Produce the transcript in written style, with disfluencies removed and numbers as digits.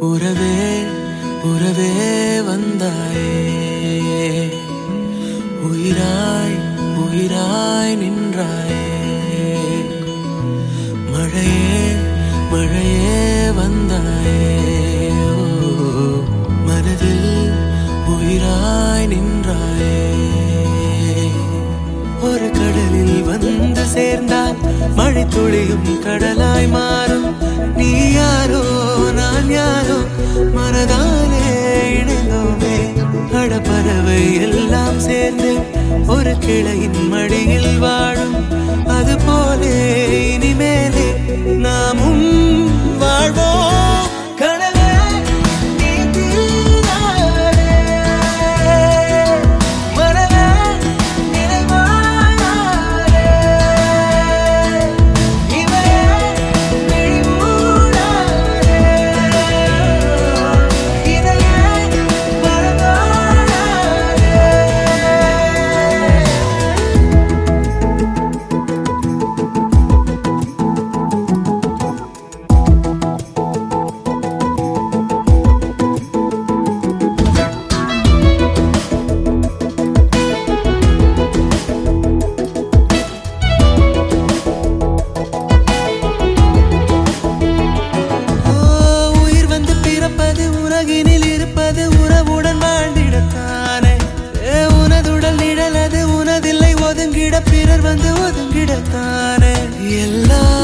உறவே உறவே வந்தாயே உயிராய் உயிராய் நின்றாயே மழையே மழையே வந்தாயே மனதில் உயிராய் நின்றாயே ஒரு கடலில் வந்து சேர்ந்தால் மழை துளியும் கடலாய் மாறும் நீ யாரோ நான் யாரோ மனதாலே இணைந்தோமே அடப்பறவை எல்லாம் சேர்ந்து ஒரு கிளையின் மடியில் வாழும் அது போலே இனிமேலே நாமும் வாழ்வோம் கடவே நீ தீராதே மனமே நினைவானாதே இவையே விழிமூடாதே இதையே மறவானாதே உலகினில் இருப்பது உறவுடன் வாழ்ந்திடத்தானே உனதுடல் நிழல் அது உனதில்லை ஒதுங்கிட பிறர் வந்து ஒதுங்கிடத்தானே எல்லா